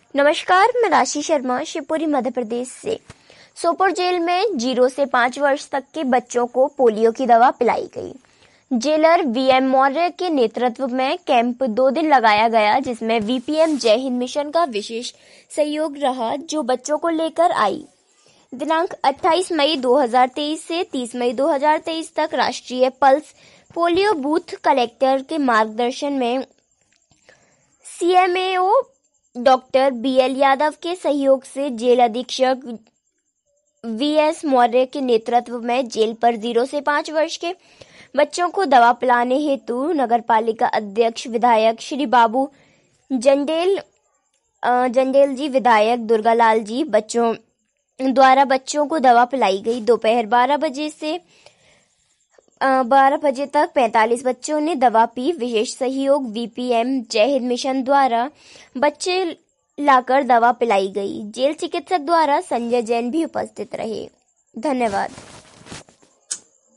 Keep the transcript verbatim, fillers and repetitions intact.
नमस्कार, मैं राशि शर्मा शिवपुरी मध्य प्रदेश से। सोपोर जेल में जीरो से पाँच वर्ष तक के बच्चों को पोलियो की दवा पिलाई गई। जेलर वीएम मौर्य के नेतृत्व में कैंप दो दिन लगाया गया, जिसमें वीपीएम जय हिंद मिशन का विशेष सहयोग रहा, जो बच्चों को लेकर आई। दिनांक अट्ठाईस मई दो हज़ार तेईस से तीस मई दो हज़ार तेईस तक राष्ट्रीय पल्स पोलियो बूथ कलेक्टर के मार्गदर्शन में सीएमएओ डॉक्टर बीएल यादव के सहयोग से जेल अधीक्षक वीएस मौर्य के नेतृत्व में जेल पर जीरो से पाँच वर्ष के बच्चों को दवा पिलाने हेतु नगरपालिका अध्यक्ष विधायक श्री बाबू जंडेल जंडेल जी, विधायक दुर्गालाल जी बच्चों द्वारा बच्चों को दवा पिलाई गई। दोपहर बारह बजे से बारह बजे तक पैंतालीस बच्चों ने दवा पी। विशेष सहयोग वीपीएम जय हिंद मिशन द्वारा बच्चे लाकर दवा पिलाई गई। जेल चिकित्सक द्वारा संजय जैन भी उपस्थित रहे। धन्यवाद।